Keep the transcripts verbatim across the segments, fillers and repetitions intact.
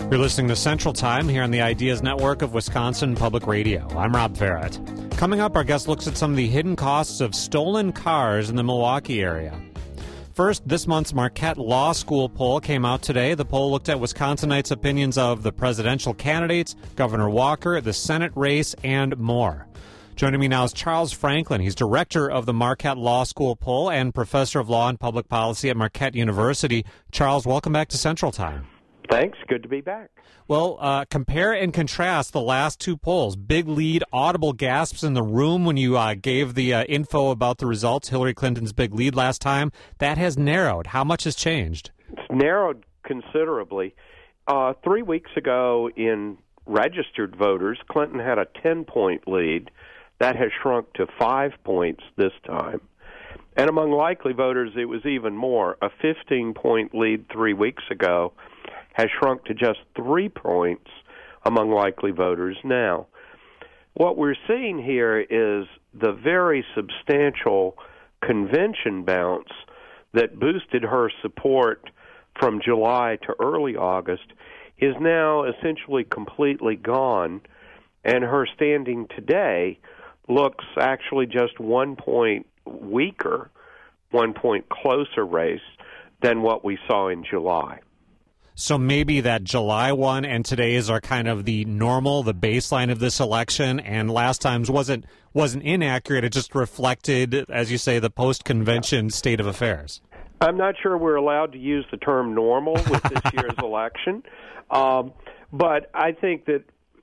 You're listening to Central Time here on the Ideas Network of Wisconsin Public Radio. I'm Rob Farrett. Coming up, our guest looks at some of the hidden costs of stolen cars in the Milwaukee area. First, this month's Marquette Law School poll came out today. The poll looked at Wisconsinites' opinions of the presidential candidates, Governor Walker, the Senate race, and more. Joining me now is Charles Franklin. He's director of the Marquette Law School poll and professor of law and public policy at Marquette University. Charles, welcome back to Central Time. Thanks. Good to be back. Well, uh, compare and contrast the last two polls. Big lead, audible gasps in the room when you uh, gave the uh, info about the results. Hillary Clinton's big lead last time. That has narrowed. How much has changed? It's narrowed considerably. Uh, three weeks ago in registered voters, Clinton had a ten-point lead. That has shrunk to five points this time. And among likely voters, it was even more. A fifteen-point lead three weeks ago has shrunk to just three points among likely voters now. What we're seeing here is the very substantial convention bounce that boosted her support from July to early August is now essentially completely gone, and her standing today looks actually just one point weaker, one point closer race than what we saw in July. So maybe that July one and today's are kind of the normal, the baseline of this election, and last time's wasn't wasn't inaccurate. It just reflected, as you say, the post-convention state of affairs. I'm not sure we're allowed to use the term normal with this year's election, um, but I think that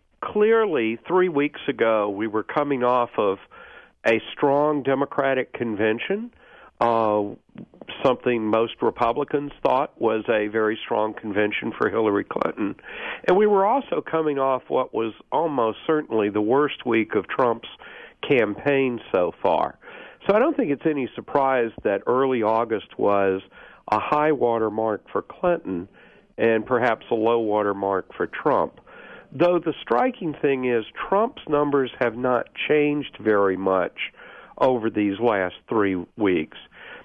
clearly three weeks ago we were coming off of a strong Democratic convention, uh, something most Republicans thought was a very strong convention for Hillary Clinton. And we were also coming off what was almost certainly the worst week of Trump's campaign so far. So I don't think it's any surprise that early August was a high water mark for Clinton and perhaps a low water mark for Trump. Though the striking thing is Trump's numbers have not changed very much over these last three weeks.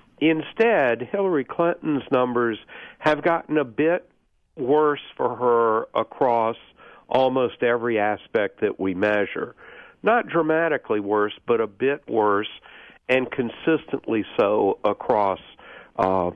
Instead, Hillary Clinton's numbers have gotten a bit worse for her across almost every aspect that we measure. Not dramatically worse, but a bit worse, and consistently so across uh,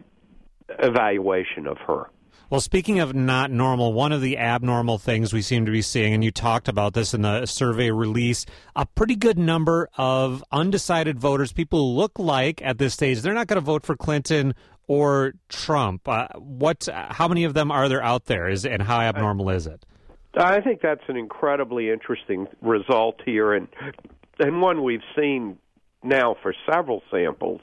evaluation of her. Well, speaking of not normal, one of the abnormal things we seem to be seeing, and you talked about this in the survey release, a pretty good number of undecided voters, people who look like at this stage they're not going to vote for Clinton or Trump. Uh, what? How many of them are there out there, is, and how abnormal is it? I think that's an incredibly interesting result here, and and one we've seen now for several samples.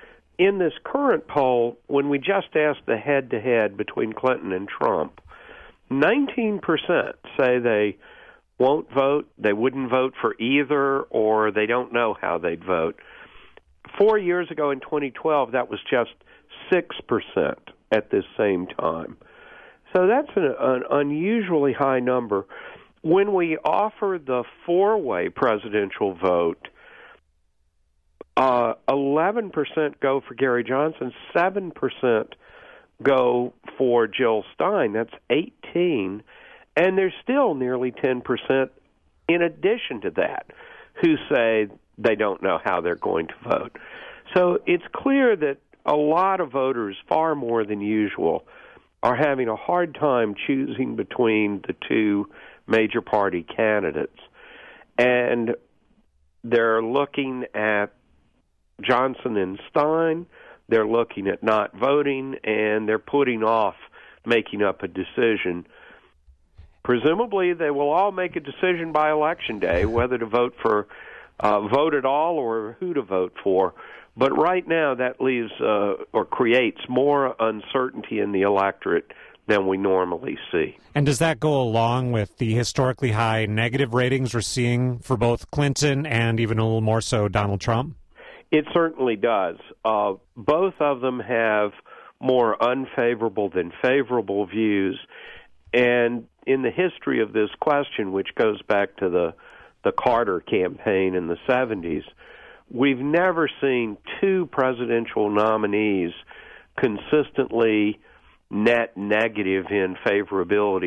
In this current poll, when we just asked the head-to-head between Clinton and Trump, nineteen percent say they won't vote, they wouldn't vote for either, or they don't know how they'd vote. Four years ago in twenty twelve, that was just six percent at this same time. So that's an, an unusually high number. When we offer the four-way presidential vote, Uh, eleven percent go for Gary Johnson, seven percent go for Jill Stein. That's eighteen. And there's still nearly ten percent in addition to that who say they don't know how they're going to vote. So it's clear that a lot of voters, far more than usual, are having a hard time choosing between the two major party candidates. And they're looking at Johnson and Stein, they're looking at not voting, and they're putting off making up a decision. Presumably, they will all make a decision by Election Day, whether to vote for, uh, vote at all or who to vote for. But right now, that leaves uh, or creates more uncertainty in the electorate than we normally see. And does that go along with the historically high negative ratings we're seeing for both Clinton and even a little more so Donald Trump? It certainly does. Uh, both of them have more unfavorable than favorable views. And in the history of this question, which goes back to the, the Carter campaign in the seventies, we've never seen two presidential nominees consistently net negative in favorability.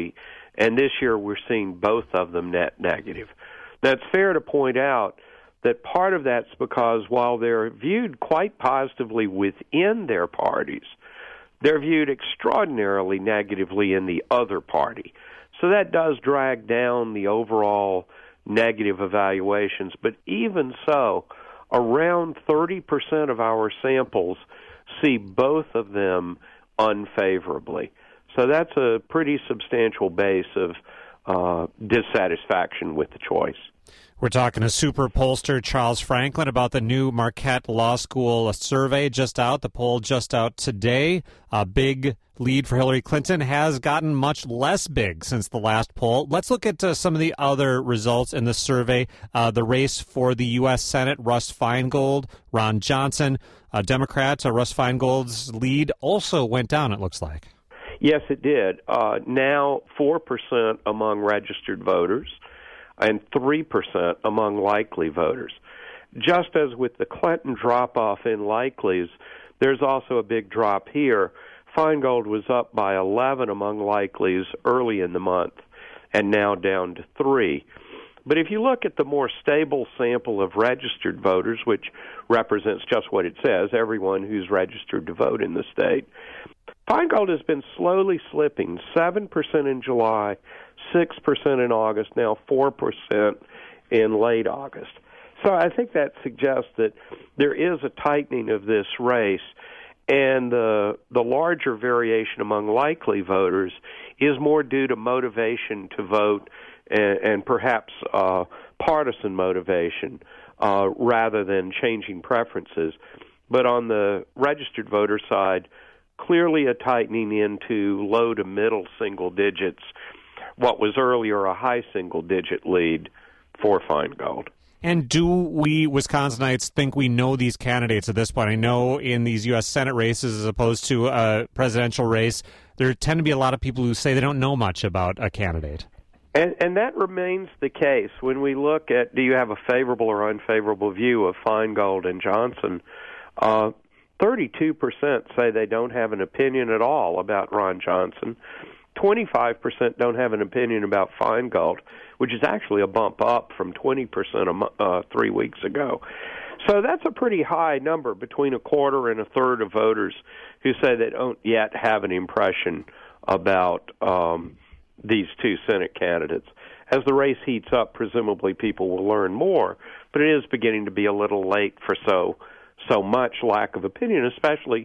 And this year we're seeing both of them net negative. Now, it's fair to point out that part of that's because while they're viewed quite positively within their parties, they're viewed extraordinarily negatively in the other party. So that does drag down the overall negative evaluations. But even so, around thirty percent of our samples see both of them unfavorably. So that's a pretty substantial base of uh, dissatisfaction with the choice. We're talking to super pollster Charles Franklin about the new Marquette Law School survey just out, the poll just out today. A big lead for Hillary Clinton has gotten much less big since the last poll. Let's look at uh, some of the other results in the survey. Uh, the race for the U S Senate, Russ Feingold, Ron Johnson. Uh, Democrats, uh, Russ Feingold's lead also went down, it looks like. Yes, it did. Uh, now four percent among registered voters and three percent among likely voters. Just as with the Clinton drop-off in likelies, there's also a big drop here. Feingold was up by eleven among likelies early in the month and now down to three. But if you look at the more stable sample of registered voters, which represents just what it says, everyone who's registered to vote in the state, Feingold has been slowly slipping, seven percent in July, six percent in August, now four percent in late August. So I think that suggests that there is a tightening of this race, and the the larger variation among likely voters is more due to motivation to vote and, and perhaps uh, partisan motivation uh, rather than changing preferences. But on the registered voter side, clearly a tightening into low to middle single digits, what was earlier a high single-digit lead for Feingold. And do we Wisconsinites think we know these candidates at this point? I know in these U S Senate races as opposed to a presidential race, there tend to be a lot of people who say they don't know much about a candidate. And, and that remains the case. When we look at do you have a favorable or unfavorable view of Feingold and Johnson, uh, thirty-two percent say they don't have an opinion at all about Ron Johnson. twenty-five percent don't have an opinion about Feingold, which is actually a bump up from twenty percent a mo- uh, three weeks ago. So that's a pretty high number, between a quarter and a third of voters who say they don't yet have an impression about um, these two Senate candidates. As the race heats up, presumably people will learn more, but it is beginning to be a little late for so so much lack of opinion, especially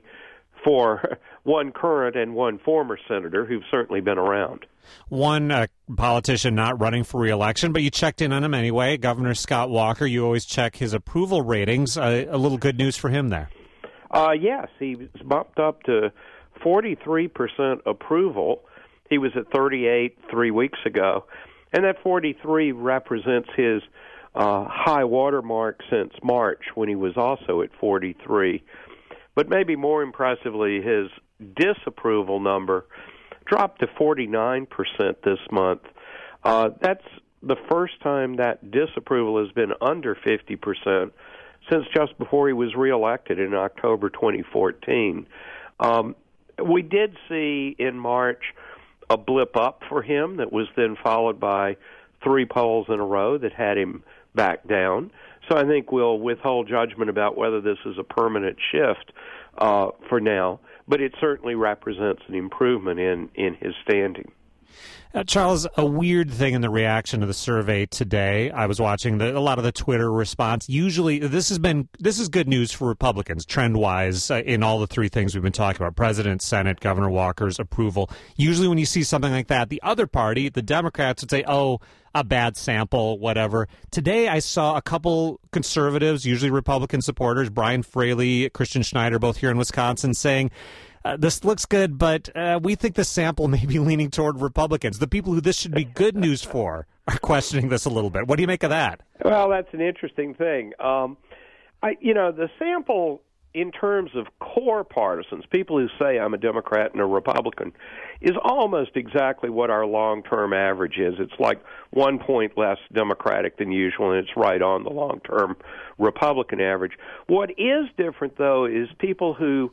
for one current and one former senator who've certainly been around. One uh, politician not running for re-election, but you checked in on him anyway, Governor Scott Walker. You always check his approval ratings. Uh, a little good news for him there. Uh, yes, he was bumped up to forty-three percent approval. He was at thirty-eight three weeks ago, and that forty-three represents his uh, high water mark since March, when he was also at forty-three. But maybe more impressively, his disapproval number dropped to forty-nine percent this month. Uh, that's the first time that disapproval has been under fifty percent since just before he was reelected in October twenty fourteen. Um, we did see in March a blip up for him that was then followed by three polls in a row that had him back down. So I think we'll withhold judgment about whether this is a permanent shift uh, for now, but it certainly represents an improvement in, in his standing. Uh, Charles, a weird thing in the reaction to the survey today. I was watching the, a lot of the Twitter response. Usually, this has been this is good news for Republicans, trend-wise, uh, in all the three things we've been talking about: President, Senate, Governor Walker's approval. Usually, when you see something like that, the other party, the Democrats, would say, "Oh, a bad sample, whatever." Today, I saw a couple conservatives, usually Republican supporters, Brian Fraley, Christian Schneider, both here in Wisconsin, saying, Uh, this looks good, but uh, we think the sample may be leaning toward Republicans. The people who this should be good news for are questioning this a little bit. What do you make of that? Well, that's an interesting thing. Um, I, you know, the sample in terms of core partisans, people who say I'm a Democrat and a Republican, is almost exactly what our long-term average is. It's like one point less Democratic than usual, and it's right on the long-term Republican average. What is different, though, is people who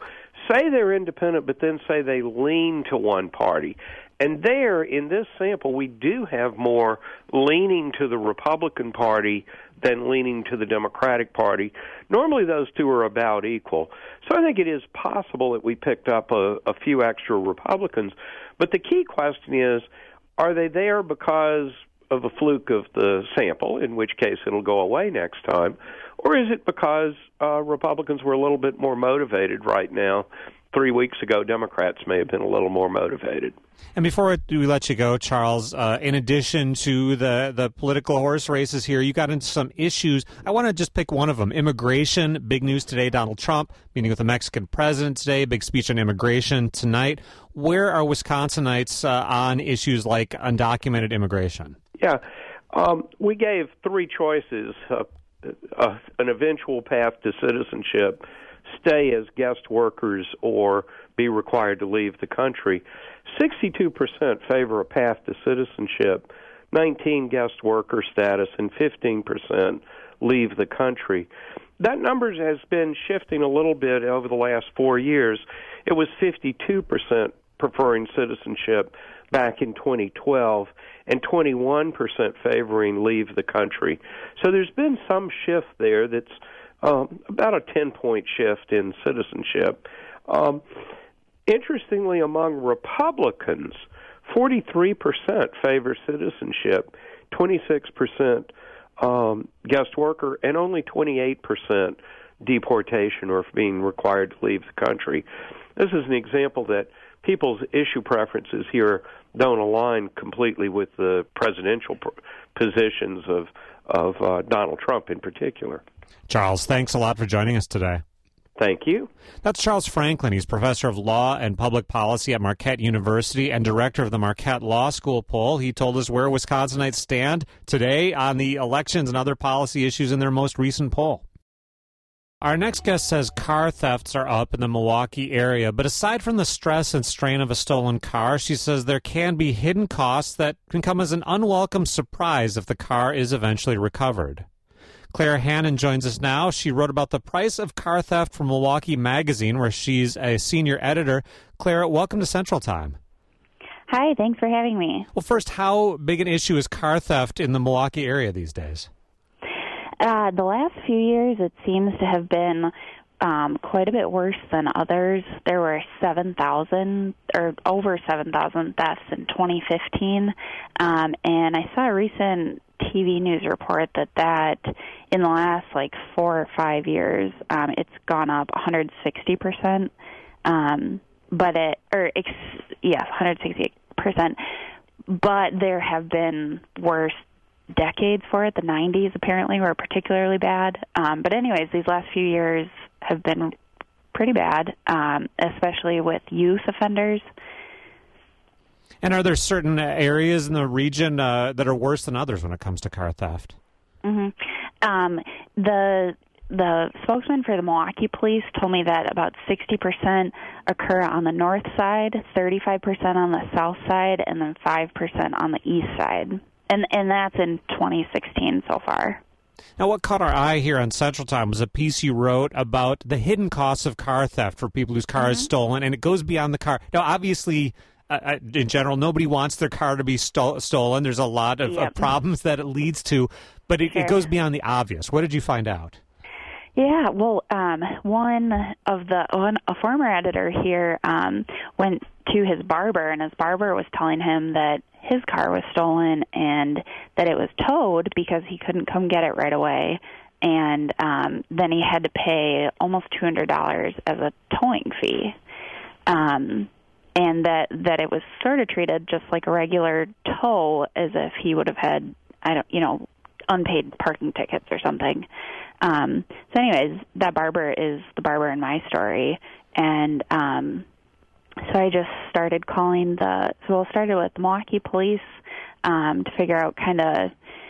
say they're independent, but then say they lean to one party. And there, in this sample, we do have more leaning to the Republican Party than leaning to the Democratic Party. Normally, those two are about equal. So I think it is possible that we picked up a, a few extra Republicans. But the key question is, are they there because of a fluke of the sample, in which case it'll go away next time, or is it because uh, Republicans were a little bit more motivated right now? Three weeks ago, Democrats may have been a little more motivated. And before we let you go, Charles, uh, in addition to the, the political horse races here, you got into some issues. I want to just pick one of them. Immigration, big news today. Donald Trump meeting with the Mexican president today, big speech on immigration tonight. Where are Wisconsinites uh, on issues like undocumented immigration? Yeah, um, we gave three choices, uh, uh, an eventual path to citizenship, stay as guest workers, or be required to leave the country. sixty-two percent favor a path to citizenship, nineteen guest worker status, and fifteen percent leave the country. That number has been shifting a little bit over the last four years. It was fifty-two percent preferring citizenship back in twenty twelve, and twenty-one percent favoring leave the country. So there's been some shift there that's um, about a ten-point shift in citizenship. Um, interestingly, among Republicans, forty-three percent favor citizenship, twenty-six percent um, guest worker, and only twenty-eight percent deportation or being required to leave the country. This is an example that people's issue preferences here don't align completely with the presidential pr- positions of of uh, Donald Trump in particular. Charles, thanks a lot for joining us today. Thank you. That's Charles Franklin. He's professor of law and public policy at Marquette University and director of the Marquette Law School poll. He told us where Wisconsinites stand today on the elections and other policy issues in their most recent poll. Our next guest says car thefts are up in the Milwaukee area, but aside from the stress and strain of a stolen car, she says there can be hidden costs that can come as an unwelcome surprise if the car is eventually recovered. Claire Hannon joins us now. She wrote about the price of car theft for Milwaukee Magazine, where she's a senior editor. Claire, welcome to Central Time. Hi, thanks for having me. Well, first, how big an issue is car theft in the Milwaukee area these days? Uh, the last few years, it seems to have been um, quite a bit worse than others. There were seven thousand or over seven thousand thefts in twenty fifteen, um, and I saw a recent T V news report that that in the last like four or five years, um, it's gone up one hundred sixty percent. Um, but it, or ex, yes, one hundred sixty percent. But there have been worse decades for it. The nineties apparently were particularly bad. Um, but anyways, these last few years have been pretty bad, um, especially with youth offenders. And are there certain areas in the region uh, that are worse than others when it comes to car theft? Mm-hmm. Um, the the spokesman for the Milwaukee Police told me that about sixty percent occur on the north side, thirty-five percent on the south side, and then five percent on the east side. And and that's in twenty sixteen so far. Now, what caught our eye here on Central Time was a piece you wrote about the hidden costs of car theft for people whose car mm-hmm. is stolen, and it goes beyond the car. Now, obviously, uh, in general, nobody wants their car to be sto- stolen. There's a lot of, yep. of problems that it leads to, but it, sure. it goes beyond the obvious. What did you find out? Yeah, well, um, one of the one, a former editor here um, went to his barber, and his barber was telling him that his car was stolen and that it was towed because he couldn't come get it right away, and um, then he had to pay almost two hundred dollars as a towing fee, um, and that that it was sort of treated just like a regular tow, as if he would have had, I don't, you know, unpaid parking tickets or something. Um, so anyways, that barber is the barber in my story. And um, so I just started calling the, so I started with the Milwaukee Police um, to figure out kind of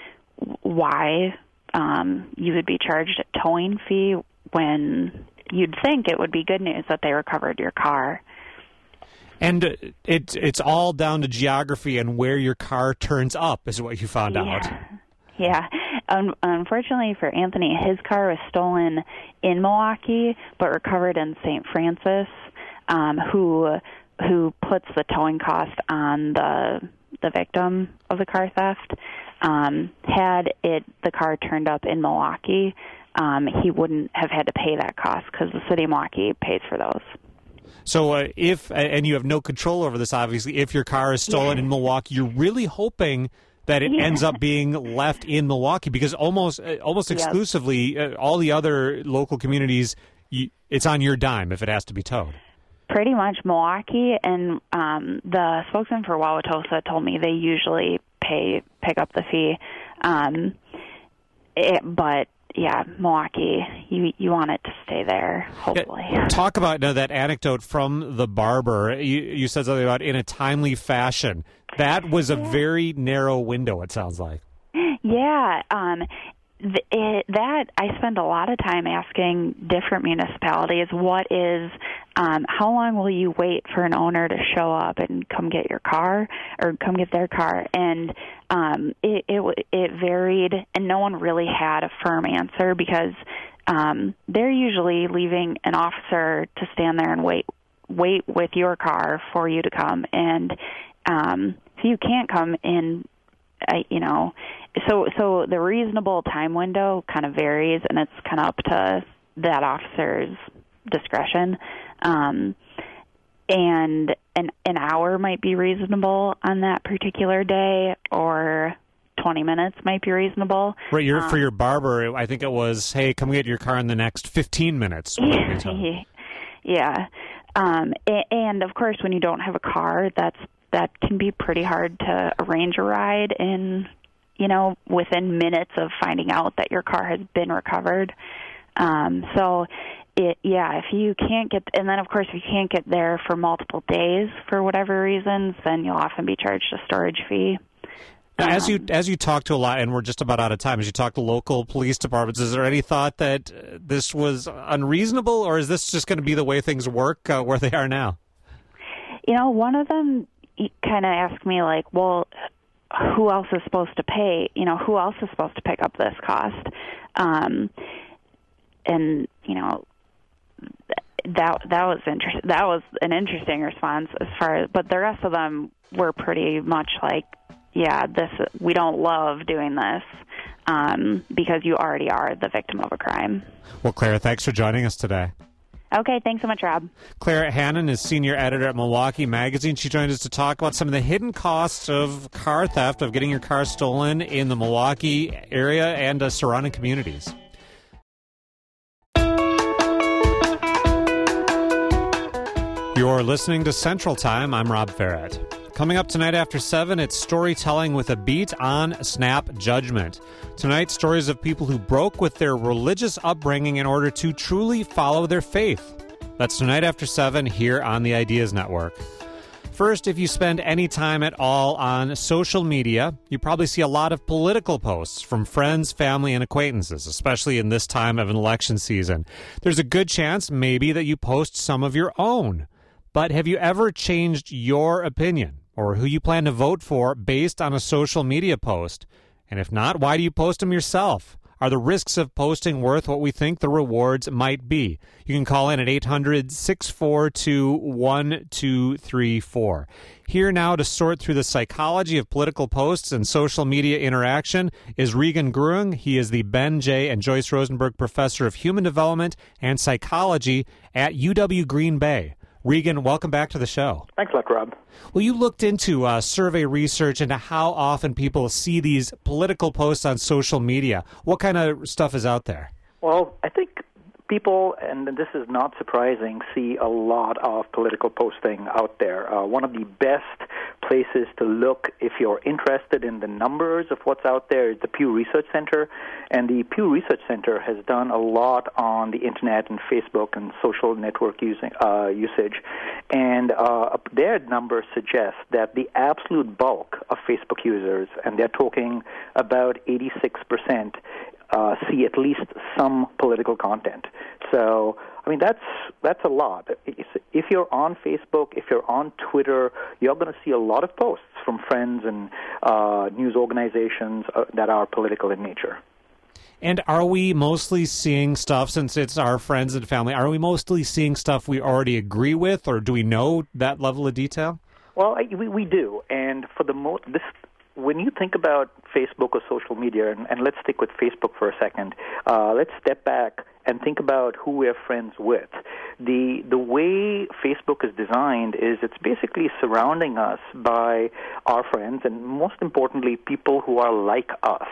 why um, you would be charged a towing fee when you'd think it would be good news that they recovered your car. And it, it's all down to geography and where your car turns up is what you found yeah. out. Yeah. Um, unfortunately for Anthony, his car was stolen in Milwaukee but recovered in Saint Francis. um, who who puts the towing cost on the the victim of the car theft. Um, had it the car turned up in Milwaukee, um, he wouldn't have had to pay that cost because the city of Milwaukee pays for those. So uh, if, and you have no control over this, obviously, if your car is stolen yeah. in Milwaukee, you're really hoping that it yeah. ends up being left in Milwaukee, because almost uh, almost exclusively yep. uh, all the other local communities, you, it's on your dime if it has to be towed. Pretty much Milwaukee, and um, the spokesman for Wauwatosa told me they usually pay pick up the fee, um, it, but yeah, Milwaukee, you you want it to stay there, hopefully. Yeah, talk about now, that anecdote from the barber. You, you said something about in a timely fashion. That was a very narrow window, it sounds like. Yeah, um, th- it, that I spend a lot of time asking different municipalities, what is, um, how long will you wait for an owner to show up and come get your car or come get their car? And um, it, it it varied, and no one really had a firm answer, because um, they're usually leaving an officer to stand there and wait wait with your car for you to come, and um, so you can't come in, uh, you know. So so the reasonable time window kind of varies, and it's kind of up to that officer's discretion. Um, and an an hour might be reasonable on that particular day, or twenty minutes might be reasonable. Right, you're, um, for your barber, I think it was, hey, come get your car in the next fifteen minutes. Yeah, yeah. Um, and, of course, when you don't have a car, that's that can be pretty hard to arrange a ride in, you know, within minutes of finding out that your car has been recovered. Um, so, it, yeah, if you can't get, and then, of course, if you can't get there for multiple days for whatever reasons, then you'll often be charged a storage fee. Now, as you Um, as you talk to a lot, and we're just about out of time, as you talk to local police departments, is there any thought that uh, this was unreasonable, or is this just going to be the way things work uh, where they are now? You know, one of them kind of asked me, like, well, who else is supposed to pay? You know, who else is supposed to pick up this cost? Um, and you know, that that was inter- that was an interesting response as far as, but the rest of them were pretty much like, yeah, this we don't love doing this um, because you already are the victim of a crime. Well, Claire, thanks for joining us today. Okay, thanks so much, Rob. Claire Hannon is senior editor at Milwaukee Magazine. She joined us to talk about some of the hidden costs of car theft, of getting your car stolen in the Milwaukee area and uh, surrounding communities. You're listening to Central Time. I'm Rob Ferret. Coming up tonight after seven, it's storytelling with a beat on Snap Judgment. Tonight, stories of people who broke with their religious upbringing in order to truly follow their faith. That's tonight after seven here on the Ideas Network. First, if you spend any time at all on social media, you probably see a lot of political posts from friends, family, and acquaintances, especially in this time of an election season. There's a good chance maybe that you post some of your own. But have you ever changed your opinion or who you plan to vote for based on a social media post? And if not, why do you post them yourself? Are the risks of posting worth what we think the rewards might be? You can call in at eight hundred, six four two, one two three four. Here now to sort through the psychology of political posts and social media interaction is Regan Grung. He is the Ben J. and Joyce Rosenberg Professor of Human Development and Psychology at U W Green Bay. Regan, welcome back to the show. Thanks a lot, Rob. Well, you looked into uh, survey research into how often people see these political posts on social media. What kind of stuff is out there? Well, I think people, and this is not surprising, see a lot of political posting out there. Uh, one of the best places to look if you're interested in the numbers of what's out there is the Pew Research Center. And the Pew Research Center has done a lot on the Internet and Facebook and social network using, uh, usage. And uh, their numbers suggest that the absolute bulk of Facebook users, and they're talking about eighty-six percent, Uh, see at least some political content. So, I mean, that's that's a lot. If you're on Facebook, if you're on Twitter, you're going to see a lot of posts from friends and uh, news organizations uh, that are political in nature. And are we mostly seeing stuff, since it's our friends and family, are we mostly seeing stuff we already agree with, or do we know that level of detail? Well, I, we, we do. And for the mo- this, when you think about Facebook or social media, and, and let's stick with Facebook for a second, uh, let's step back and think about who we're friends with. The the way Facebook is designed is it's basically surrounding us by our friends and, most importantly, people who are like us.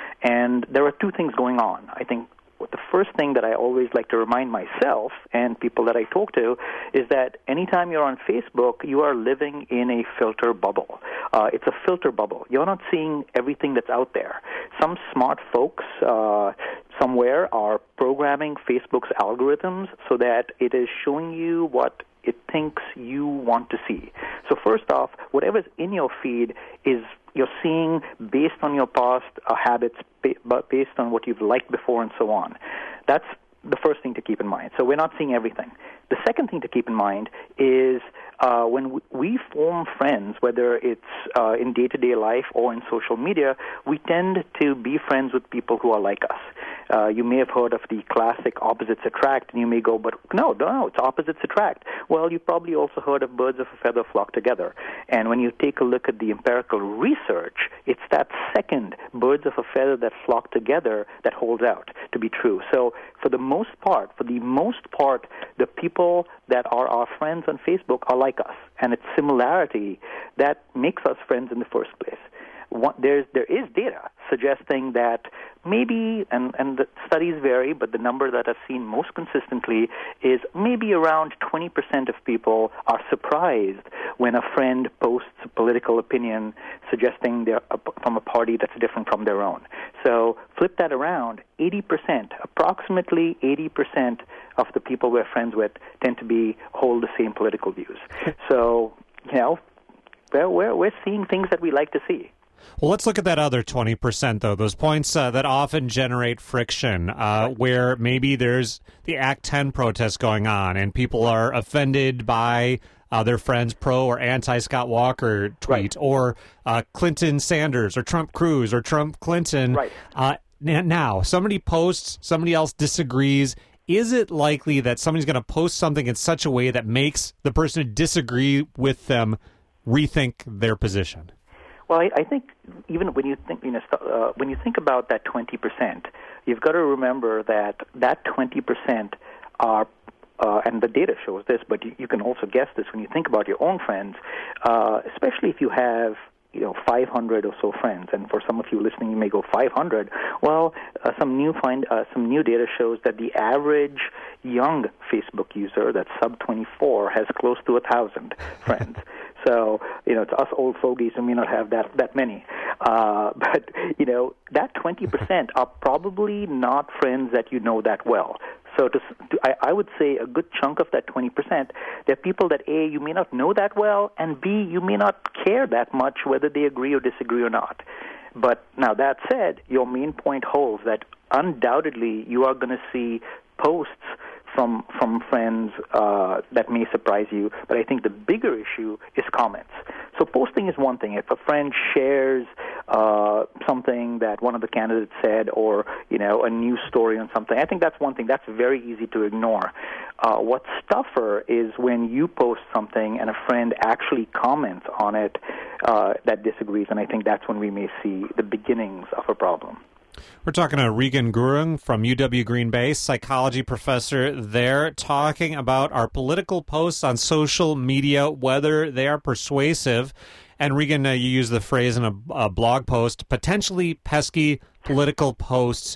And there are two things going on. I think the first thing that I always like to remind myself and people that I talk to is that anytime you're on Facebook, you are living in a filter bubble. Uh, it's a filter bubble. You're not seeing everything that's out there. Some smart folks uh, somewhere are programming Facebook's algorithms so that it is showing you what it thinks you want to see. So first off, whatever's in your feed is you're seeing based on your past uh, habits, ba- based on what you've liked before and so on. That's the first thing to keep in mind. So we're not seeing everything. The second thing to keep in mind is uh, when we form friends, whether it's uh, in day-to-day life or in social media, we tend to be friends with people who are like us. Uh, you may have heard of the classic opposites attract, and you may go, but no, no, no, it's opposites attract. Well, you've probably also heard of birds of a feather flock together. And when you take a look at the empirical research, it's that second, birds of a feather that flock together, that holds out to be true. So for the most part, for the most part, the people that are our friends on Facebook are like us. And it's similarity that makes us friends in the first place. One, there's, there is data suggesting that maybe, and, and the studies vary, but the number that I've seen most consistently is maybe around twenty percent of people are surprised when a friend posts a political opinion suggesting they're from a party that's different from their own. So flip that around, eighty percent, approximately eighty percent of the people we're friends with tend to be hold the same political views. So, you know, we're, we're, we're seeing things that we like to see. Well, let's look at that other twenty percent, though, those points uh, that often generate friction, uh, right. where maybe there's the Act ten protest going on and people are offended by uh, their friend's pro or anti-Scott Walker tweet, right. or uh, Clinton Sanders or Trump Cruz or Trump Clinton. Right. Uh, now, somebody posts, somebody else disagrees. Is it likely that somebody's going to post something in such a way that makes the person who disagree with them rethink their position? Well, I, I think even when you think, you know, uh, when you think about that twenty percent, you've got to remember that that twenty percent are, uh, and the data shows this, but you, you can also guess this when you think about your own friends, uh, especially if you have, you know, five hundred or so friends, and for some of you listening, you may go five hundred. Well, uh, some new find uh, some new data shows that the average young Facebook user, that's sub twenty-four, has close to a thousand friends. So, you know, it's us old fogies who may not have that that many. Uh, but, you know, that twenty percent are probably not friends that you know that well. So to, to, I, I would say a good chunk of that twenty percent, they're people that, A, you may not know that well, and B, you may not care that much whether they agree or disagree or not. But now that said, your main point holds that undoubtedly you are going to see posts from from friends uh, that may surprise you, but I think the bigger issue is comments. So posting is one thing. If a friend shares uh, something that one of the candidates said, or you know, a news story on something, I think that's one thing. That's very easy to ignore. Uh, what's tougher is when you post something and a friend actually comments on it uh, that disagrees, and I think that's when we may see the beginnings of a problem. We're talking to Regan Gurung from U W Green Bay, psychology professor there, talking about our political posts on social media, whether they are persuasive. And Regan, uh, you use the phrase in a, a blog post, potentially pesky political posts.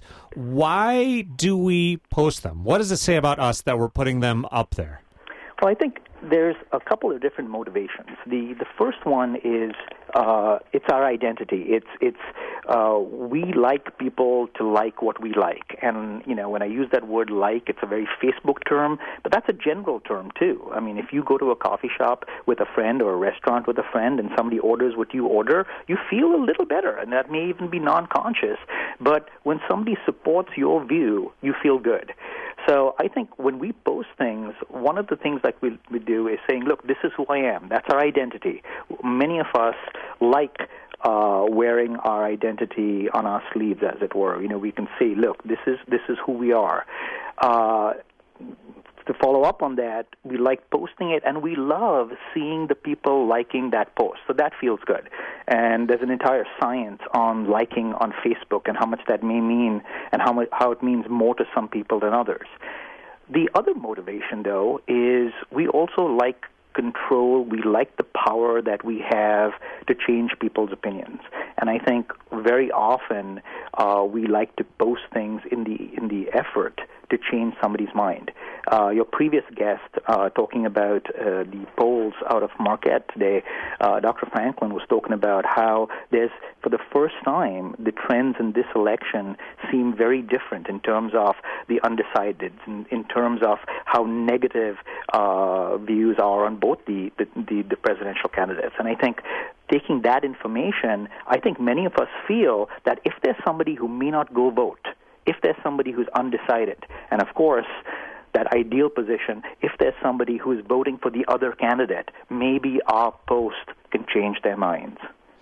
Why do we post them? What does it say about us that we're putting them up there? Well, I think there's a couple of different motivations. The the first one is uh, it's our identity. It's it's uh, we like people to like what we like, and you know when I use that word "like," it's a very Facebook term, but that's a general term too. I mean, if you go to a coffee shop with a friend or a restaurant with a friend, and somebody orders what you order, you feel a little better, and that may even be non-conscious. But when somebody supports your view, you feel good. So I think when we post things, one of the things that we, we do is saying, look, this is who I am. That's our identity. Many of us like uh, wearing our identity on our sleeves, as it were. You know, we can say, look, this is this is who we are. Uh, to follow up on that, we like posting it, and we love seeing the people liking that post. So that feels good. And there's an entire science on liking on Facebook and how much that may mean and how much, how it means more to some people than others. The other motivation, though, is we also like control. We like the power that we have to change people's opinions. And I think very often uh, we like to post things in the in the effort to change somebody's mind. Uh, your previous guest uh, talking about uh, the polls out of Marquette today, uh, Doctor Franklin was talking about how there's, for the first time, the trends in this election seem very different in terms of the undecideds, in, in terms of how negative uh, views are on both the, the, the, the presidential candidates. And I think taking that information, I think many of us feel that if there's somebody who may not go vote, if there's somebody who's undecided, and of course, that ideal position, if there's somebody who's voting for the other candidate, maybe our post can change their minds.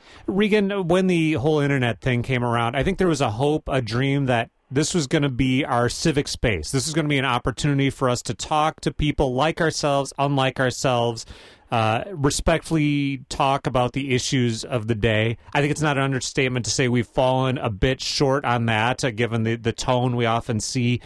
Regan, when the whole internet thing came around, I think there was a hope, a dream that this was going to be our civic space. This is going to be an opportunity for us to talk to people like ourselves, unlike ourselves, uh, respectfully talk about the issues of the day. I think it's not an understatement to say we've fallen a bit short on that, uh, given the, the tone we often see.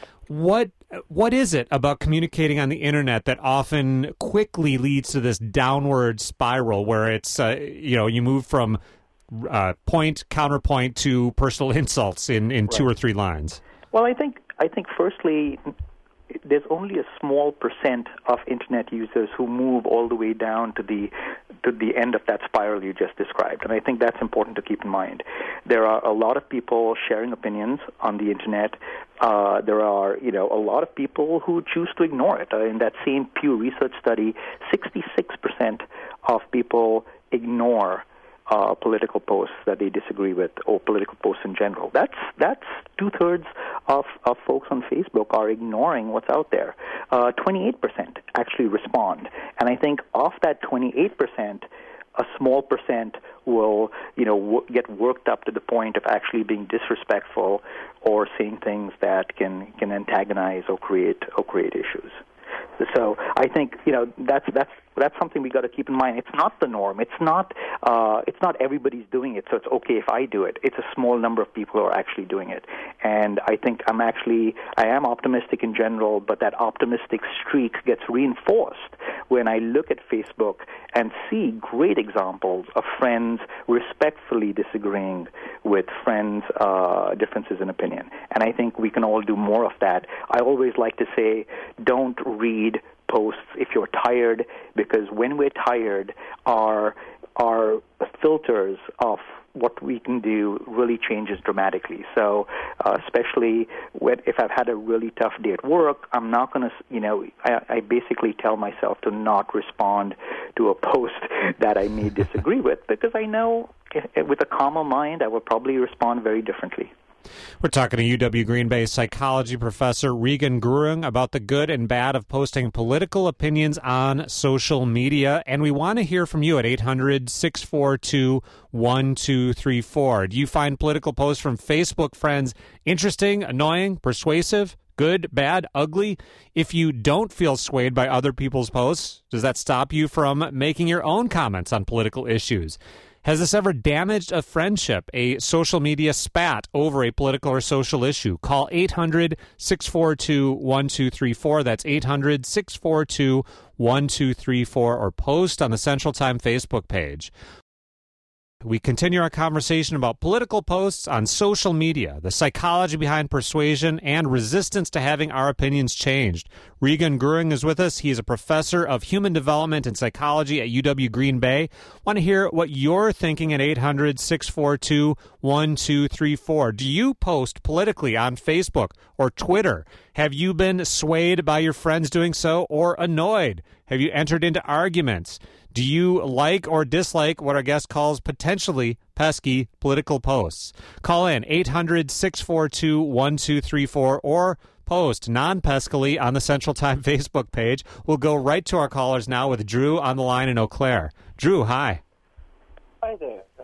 What What is it about communicating on the internet that often quickly leads to this downward spiral where it's, uh, you know, you move from uh, point, counterpoint to personal insults in, in right. two or three lines? Well, I think I think firstly, there's only a small percent of internet users who move all the way down to the to the end of that spiral you just described, and I think that's important to keep in mind. There are a lot of people sharing opinions on the internet. Uh, there are, you know, a lot of people who choose to ignore it. Uh, in that same Pew Research study, sixty-six percent of people ignore Uh, political posts that they disagree with, or political posts in general. That's that's two-thirds of, of folks on Facebook are ignoring what's out there. Uh, twenty-eight percent actually respond. And I think of that twenty-eight percent, a small percent will, you know, w- get worked up to the point of actually being disrespectful or saying things that can, can antagonize or create or create issues. So I think, you know, that's that's that's something we got to keep in mind. It's not the norm. It's not uh, it's not everybody's doing it, so it's okay if I do it. It's a small number of people who are actually doing it, and I think I'm actually I am optimistic in general, but that optimistic streak gets reinforced when I look at Facebook and see great examples of friends respectfully disagreeing with friends' uh, differences in opinion, and I think we can all do more of that. I always like to say, don't read posts if you're tired, because when we're tired, our our filters of what we can do really changes dramatically. So uh, especially when, if I've had a really tough day at work, I'm not going to, you know, I, I basically tell myself to not respond to a post that I may disagree with, because I know with a calmer mind I will probably respond very differently. We're talking to U W Green Bay psychology professor Regan Gurung about the good and bad of posting political opinions on social media. And we want to hear from you at eight hundred, six four two, one two three four. Do you find political posts from Facebook friends interesting, annoying, persuasive, good, bad, ugly? If you don't feel swayed by other people's posts, does that stop you from making your own comments on political issues? Has this ever damaged a friendship, a social media spat over a political or social issue? Call eight hundred, six four two, one two three four. That's eight hundred, six four two, one two three four, or post on the Central Time Facebook page. We continue our conversation about political posts on social media, the psychology behind persuasion, and resistance to having our opinions changed. Regan Gurung is with us. He is a professor of human development and psychology at U W Green Bay. Want to hear what you're thinking at eight hundred, six four two, one two three four. Do you post politically on Facebook or Twitter? Have you been swayed by your friends doing so, or annoyed? Have you entered into arguments? Do you like or dislike what our guest calls potentially pesky political posts? Call in eight hundred, six four two, one two three four or post non-peskily on the Central Time Facebook page. We'll go right to our callers now with Drew on the line in Eau Claire. Drew, hi. Hi there. Um,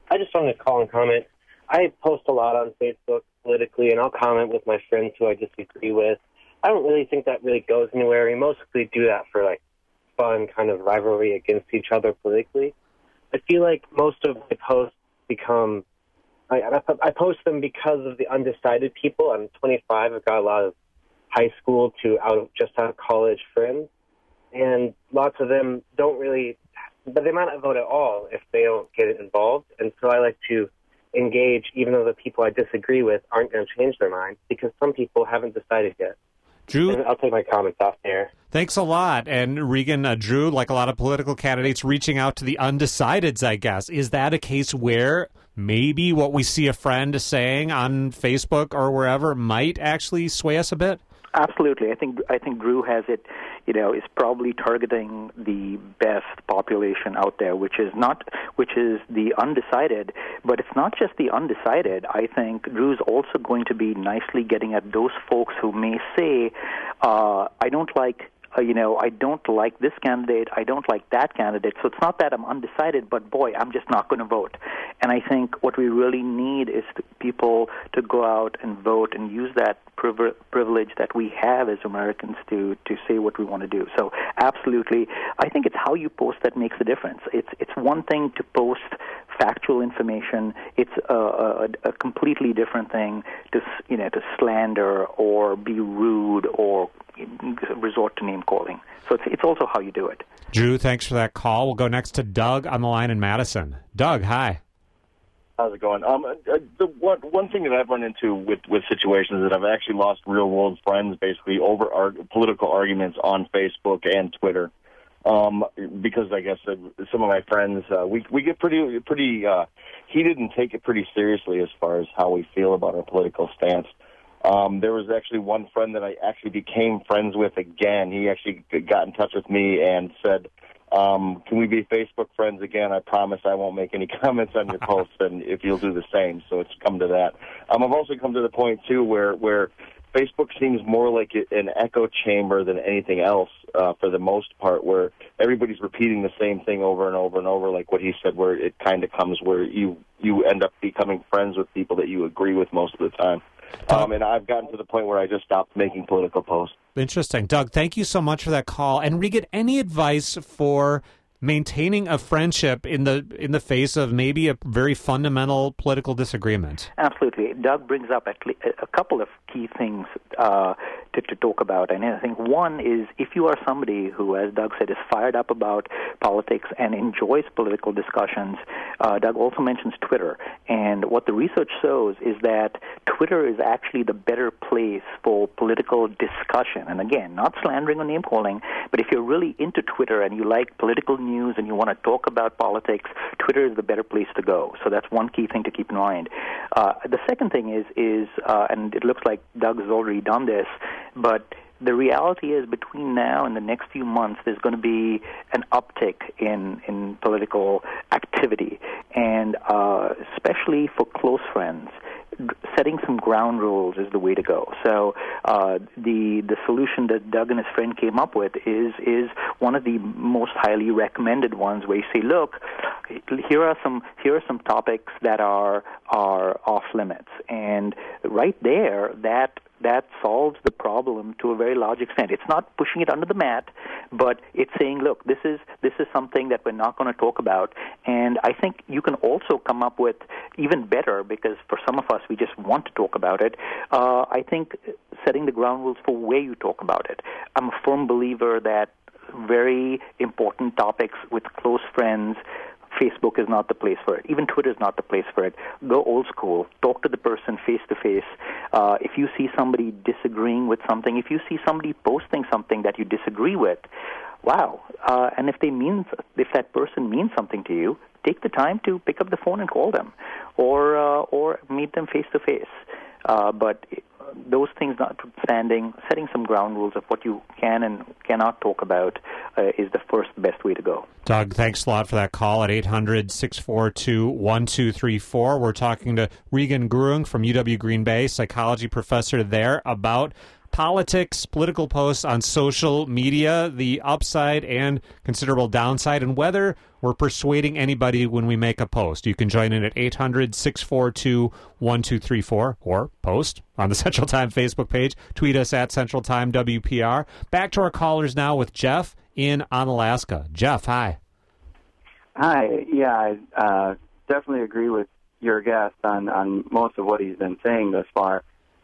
I just wanted to call and comment. I post a lot on Facebook politically, and I'll comment with my friends who I disagree with. I don't really think that really goes anywhere. We mostly do that for, like, fun kind of rivalry against each other politically. I feel like most of my posts become... I, I post them because of the undecided people. I'm twenty-five. I've got a lot of high school to out of just out of college friends, and lots of them don't really, but they might not vote at all if they don't get involved. And so I like to engage, even though the people I disagree with aren't going to change their mind, because some people haven't decided yet. Drew, and I'll take my comments off there. Thanks a lot. And Regan, uh, Drew, like a lot of political candidates, reaching out to the undecideds, I guess. Is that a case where maybe what we see a friend saying on Facebook or wherever might actually sway us a bit? Absolutely. I think I think Drew has it, you know, is probably targeting the best population out there, which is not which is the undecided, but it's not just the undecided. I think Drew's also going to be nicely getting at those folks who may say, uh, I don't like Uh, you know, I don't like this candidate, I don't like that candidate. So it's not that I'm undecided, but boy, I'm just not going to vote. And I think what we really need is to people to go out and vote and use that priv- privilege that we have as Americans to, to say what we want to do. So absolutely, I think it's how you post that makes a difference. It's it's one thing to post factual information. It's a, a, a completely different thing to, you know, to slander or be rude or resort to name calling. So it's, it's also how you do it. Drew, thanks for that call. We'll go next to Doug on the line in Madison. Doug, hi. How's it going? Um, uh, the one, one thing that I've run into with, with situations is that I've actually lost real-world friends basically over arg- political arguments on Facebook and Twitter. Um, because I guess uh, some of my friends, uh, we we get pretty pretty uh, heated and take it pretty seriously as far as how we feel about our political stance. Um, there was actually one friend that I actually became friends with again. He actually got in touch with me and said, um, can we be Facebook friends again? I promise I won't make any comments on your posts, and if you'll do the same. So it's come to that. Um, I've also come to the point, too, where, where Facebook seems more like an echo chamber than anything else uh, for the most part, where everybody's repeating the same thing over and over and over, like what he said, where it kind of comes where you, you end up becoming friends with people that you agree with most of the time. Um, and I've gotten to the point where I just stopped making political posts. Interesting. Doug, thank you so much for that call. And Regan, any advice for maintaining a friendship in the in the face of maybe a very fundamental political disagreement? Absolutely. Doug brings up at least a couple of key things uh, to, to talk about. And I think one is if you are somebody who, as Doug said, is fired up about politics and enjoys political discussions, uh, Doug also mentions Twitter. And what the research shows is that Twitter is actually the better place for political discussion. And again, not slandering or name-calling, but if you're really into Twitter and you like political news and you want to talk about politics, Twitter is the better place to go. So that's one key thing to keep in mind. Uh, the second thing is, is uh, and it looks like Doug has already done this, but the reality is between now and the next few months, there's going to be an uptick in, in political activity, and uh, especially for close friends. Setting some ground rules is the way to go. So uh, the the solution that Doug and his friend came up with is is one of the most highly recommended ones, where you say, look, here are some here are some topics that are are off limits, and right there, that that solves the problem to a very large extent. It's not pushing it under the mat, but it's saying, look, this is this is something that we're not going to talk about. And I think you can also come up with even better, because for some of us, we just want to talk about it. Uh, I think setting the ground rules for where you talk about it. I'm a firm believer that very important topics with close friends, Facebook is not the place for it. Even Twitter is not the place for it. Go old school. Talk to the person face to face. Uh, if you see somebody disagreeing with something, if you see somebody posting something that you disagree with, wow. Uh, and if they mean, if that person means something to you, take the time to pick up the phone and call them, or uh, or meet them face to face. Uh, but those things notwithstanding, setting some ground rules of what you can and cannot talk about uh, is the first best way to go. Doug, thanks a lot for that call at eight hundred, six four two, one two three four. We're talking to Regan Gruing from U W Green Bay, psychology professor there, about politics, political posts on social media, the upside and considerable downside, and whether we're persuading anybody when we make a post. You can join in at eight hundred, six four two, one two three four or post on the Central Time Facebook page. Tweet us at Central Time W P R. Back to our callers now with Jeff in Onalaska. Jeff, hi. Hi. Yeah, I uh, definitely agree with your guest on, on most of what he's been saying thus far.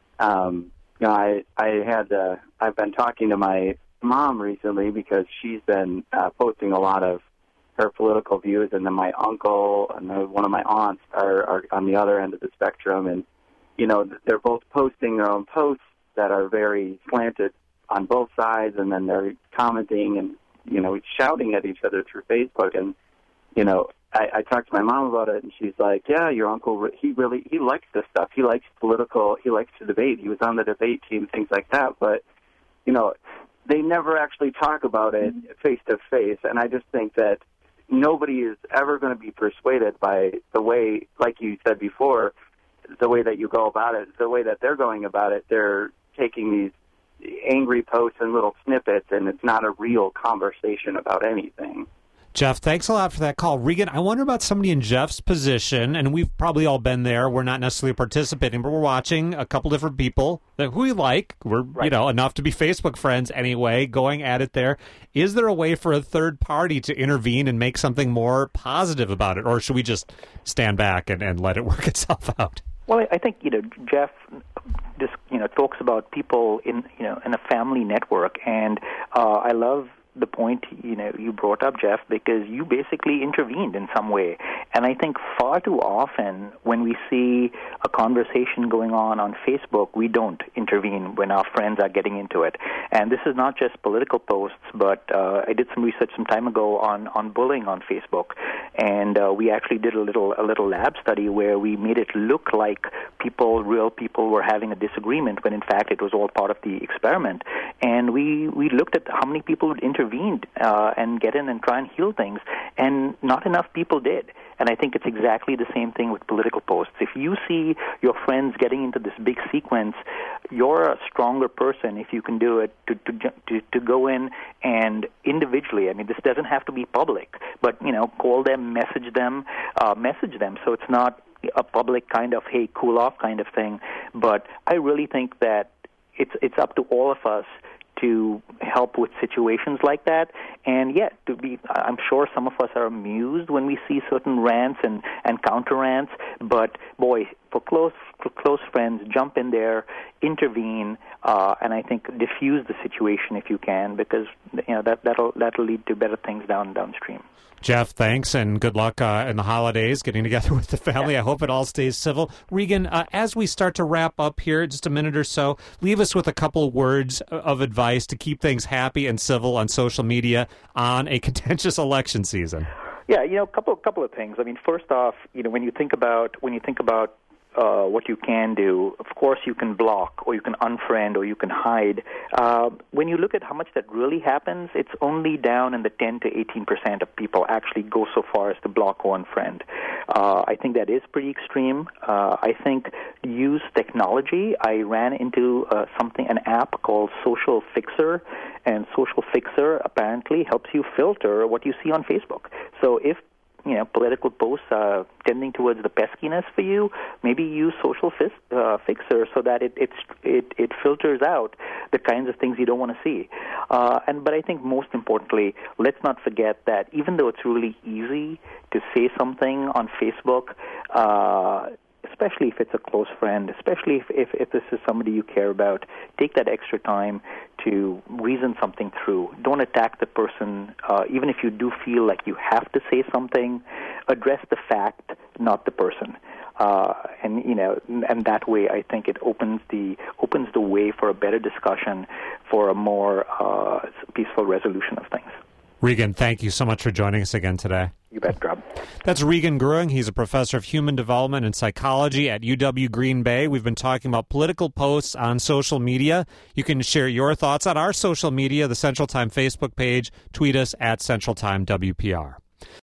Um, you know, I I had uh, I've been talking to my mom recently because she's been uh, posting a lot of her political views, and then my uncle and one of my aunts are, are on the other end of the spectrum, and you know they're both posting their own posts that are very slanted on both sides, and then they're commenting and you know shouting at each other through Facebook, and you know. I, I talked to my mom about it, and she's like, yeah, your uncle, he really, he likes this stuff. He likes political, he likes to debate. He was on the debate team, things like that. But, you know, they never actually talk about it face-to-face. And I just think that nobody is ever going to be persuaded by the way, like you said before, the way that you go about it, the way that they're going about it. They're taking these angry posts and little snippets, and it's not a real conversation about anything. Jeff, thanks a lot for that call. Regan, I wonder about somebody in Jeff's position, and we've probably all been there. We're not necessarily participating, but we're watching a couple different people that who we like. We're, right. you know, enough to be Facebook friends anyway, going at it there. Is there a way for a third party to intervene and make something more positive about it, or should we just stand back and, and let it work itself out? Well, I think, you know, Jeff just, you know, talks about people in, you know, in a family network, and uh, I love the point, you know, you brought up, Jeff, because you basically intervened in some way. And I think far too often when we see a conversation going on on Facebook, we don't intervene when our friends are getting into it. And this is not just political posts, but uh, I did some research some time ago on, on bullying on Facebook. And uh, we actually did a little a little lab study where we made it look like people, real people, were having a disagreement when in fact it was all part of the experiment. And we, we looked at how many people would intervene intervened uh, and get in and try and heal things, and not enough people did. And I think it's exactly the same thing with political posts. If you see your friends getting into this big sequence, you're a stronger person if you can do it to to to, to go in and individually. I mean, this doesn't have to be public, but you know, call them, message them, uh, message them. So it's not a public kind of hey, cool off kind of thing. But I really think that it's it's up to all of us to help with situations like that. And yet, to be, I'm sure some of us are amused when we see certain rants and, and counter rants, but boy, for close for close friends, jump in there, intervene, uh, and I think diffuse the situation if you can, because you know that that'll that'll lead to better things down downstream. Jeff, thanks, and good luck uh, in the holidays, getting together with the family. I hope it all stays civil. Regan, uh, as we start to wrap up here, just a minute or so, leave us with a couple words of advice to keep things happy and civil on social media on a contentious election season. Yeah, you know, a couple couple of things. I mean, first off, you know, when you think about when you think about Uh, what you can do, of course you can block or you can unfriend or you can hide. Uh, when you look at how much that really happens, it's only down in the ten to eighteen percent of people actually go so far as to block or unfriend. Uh, I think that is pretty extreme. Uh, I think use technology. I ran into uh, something, an app called Social Fixer, and Social Fixer apparently helps you filter what you see on Facebook. So if you know, political posts are tending towards the peskiness for you, maybe use Social fis- uh, Fixer so that it, it it it filters out the kinds of things you don't want to see. Uh, and but I think most importantly, let's not forget that even though it's really easy to say something on Facebook, uh, especially if it's a close friend, especially if, if, if this is somebody you care about, take that extra time to reason something through. Don't attack the person. Uh, even if you do feel like you have to say something, address the fact, not the person. Uh, and you know, and that way, I think it opens the opens the way for a better discussion, for a more uh, peaceful resolution of things. Regan, thank you so much for joining us again today. You bet, Rob. That's Regan Gruing. He's a professor of human development and psychology at U W Green Bay. We've been talking about political posts on social media. You can share your thoughts on our social media, the Central Time Facebook page. Tweet us at Central Time W P R.